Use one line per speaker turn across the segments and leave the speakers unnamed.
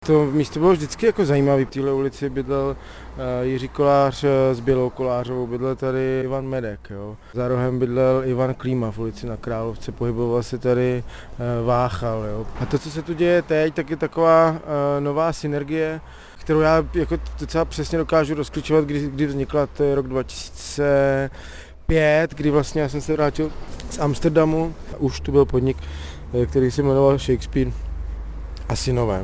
To místo bylo vždycky jako zajímavé. V téhle ulici bydlel Jiří Kolář s Bělou Kolářovou, bydlel tady Ivan Medek. Jo. Za rohem bydlel Ivan Klíma v ulici na Královce, pohyboval se tady Váchal. Jo. A to, co se tu děje teď, tak je taková nová synergie, kterou já jako docela přesně dokážu rozklíčovat, kdy vznikla. To je rok 2005, kdy vlastně já jsem se vrátil z Amsterdamu. Už tu byl podnik, který se jmenoval Shakespeare a synové.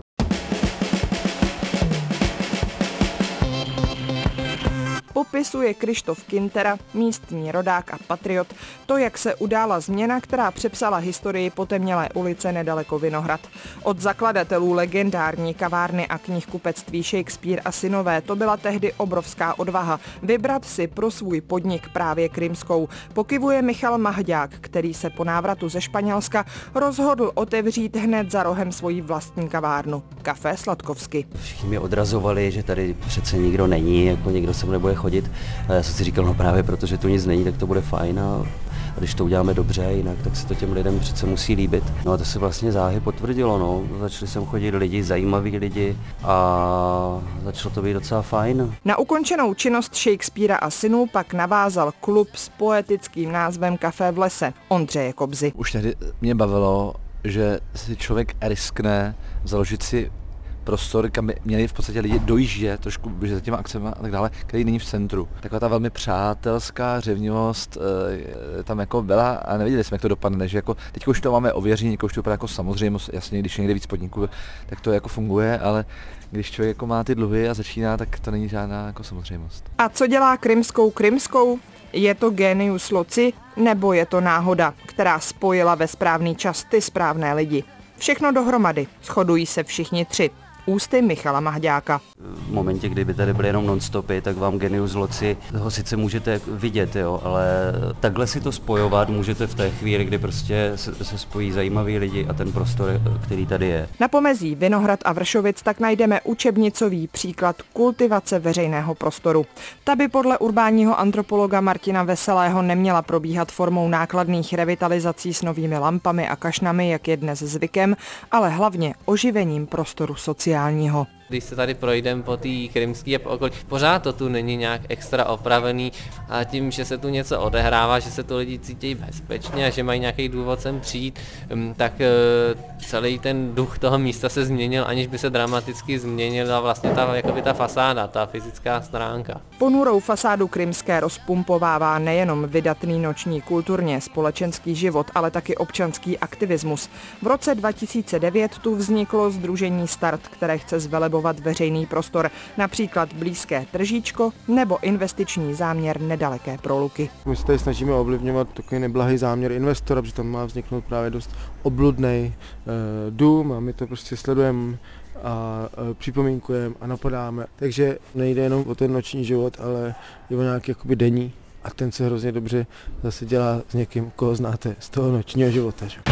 Popisuje Kryštof Kintera, místní rodák a patriot, to, jak se udála změna, která přepsala historii potemnělé ulice nedaleko Vinohrad. Od zakladatelů legendární kavárny a knihkupectví Shakespeare a synové to byla tehdy obrovská odvaha vybrat si pro svůj podnik právě krymskou. Pokyvuje Michal Mahďák, který se po návratu ze Španělska rozhodl otevřít hned za rohem svoji vlastní kavárnu. Café Sladkovsky.
Všichni mě odrazovali, že tady přece nikdo není, jako někdo sem nebude chodit. A já jsem si říkal, no právě protože tu nic není, tak to bude fajn a když to uděláme dobře jinak, tak se to těm lidem přece musí líbit. No a to se vlastně záhy potvrdilo, no. Začali sem chodit lidi, zajímaví lidi a začalo to být docela fajn.
Na ukončenou činnost Shakespearea a synů pak navázal klub s poetickým názvem Café v lese Ondřeje Kobzy.
Už tehdy mě bavilo, že si člověk riskne založit si prostor, kam měli v podstatě lidi dojíždět trošku za těma akcemi a tak dále, který není v centru. Taková ta velmi přátelská řevnivost tam jako byla a nevěděli jsme, jak to dopadne, že jako teď už to máme ověření, už to vypadá jako samozřejmost, jasně, když je někde víc podniků, tak to jako funguje, ale když člověk jako má ty dluhy a začíná, tak to není žádná jako samozřejmost.
A co dělá krymskou? Je to génius loci, nebo je to náhoda, která spojila ve správný čas ty správné lidi? Všechno dohromady, shodují se všichni tři. Ústy Michala Mahďáka.
V momentě, kdyby tady byly jenom non-stopy, tak vám genius loci ho sice můžete vidět, jo, ale takhle si to spojovat můžete v té chvíli, kdy prostě se spojí zajímaví lidi a ten prostor, který tady je.
Na pomezí Vinohrad a Vršovic tak najdeme učebnicový příklad kultivace veřejného prostoru. Ta by podle urbánního antropologa Martina Veselého neměla probíhat formou nákladných revitalizací s novými lampami a kašnami, jak je dnes zvykem, ale hlavně oživením prostoru sociálního.
Když se tady projdeme po té krymské a okolí, pořád to tu není nějak extra opravený a tím, že se tu něco odehrává, že se tu lidi cítí bezpečně a že mají nějaký důvod sem přijít, tak celý ten duch toho místa se změnil, aniž by se dramaticky změnila vlastně ta fasáda, ta fyzická stránka.
Ponurou fasádu krymské rozpumpovává nejenom vydatný noční kulturně společenský život, ale taky občanský aktivismus. V roce 2009 tu vzniklo sdružení Start, které chce zvelebovat veřejný prostor, například blízké Tržíčko nebo investiční záměr nedaleké Proluky.
My se tady snažíme ovlivňovat takový neblahý záměr investora, protože tam má vzniknout právě dost obludný dům a my to prostě sledujeme a připomínkujeme a napadáme. Takže nejde jenom o ten noční život, ale i o nějaký jakoby denní a ten se hrozně dobře zase dělá s někým, koho znáte z toho nočního života. Že?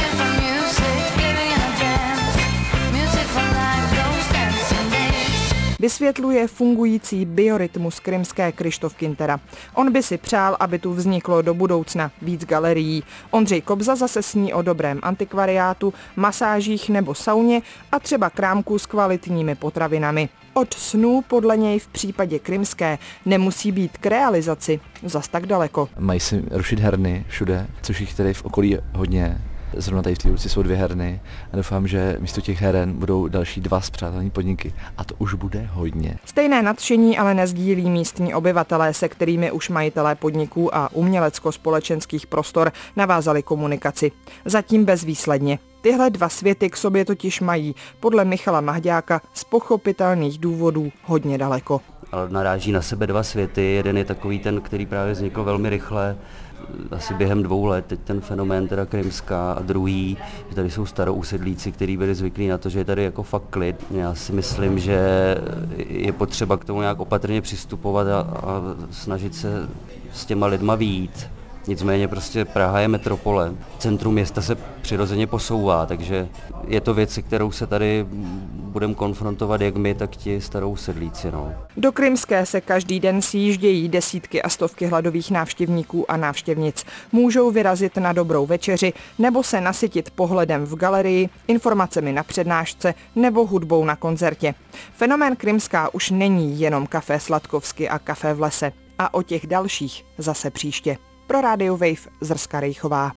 Vysvětluje fungující biorytmus krymské Kryštof Kintera. On by si přál, aby tu vzniklo do budoucna víc galerií. Ondřej Kobza zase sní o dobrém antikvariátu, masážích nebo sauně a třeba krámku s kvalitními potravinami. Od snů podle něj v případě krymské nemusí být k realizaci zas tak daleko.
Mají si rušit herny všude, což jich tady v okolí je hodně. Zrovna tady v té ulici jsou 2 herny a doufám, že místo těch heren budou další 2 spřátelené podniky. A to už bude hodně.
Stejné nadšení ale nezdílí místní obyvatelé, se kterými už majitelé podniků a umělecko-společenských prostor navázali komunikaci. Zatím bezvýsledně. Tyhle 2 světy k sobě totiž mají, podle Michala Mahďáka, z pochopitelných důvodů hodně daleko.
Ale naráží na sebe 2 světy. Jeden je takový ten, který právě vznikl velmi rychle, asi během 2 let, teď ten fenomén teda krymská, a druhý, že tady jsou starousedlíci, kteří byli zvyklí na to, že je tady jako fakt klid. Já si myslím, že je potřeba k tomu nějak opatrně přistupovat a snažit se s těma lidma vyjít. Nicméně prostě Praha je metropole, centrum města se přirozeně posouvá, takže je to věc, kterou se tady budeme konfrontovat jak my, tak ti starou sedlíci. No.
Do Krymské se každý den sjíždějí desítky a stovky hladových návštěvníků a návštěvnic. Můžou vyrazit na dobrou večeři nebo se nasytit pohledem v galerii, informacemi na přednášce nebo hudbou na koncertě. Fenomén Krymská už není jenom Café Sladkovsky a Café v lese. A o těch dalších zase příště. Pro Radio Wave Zrska Rejchová.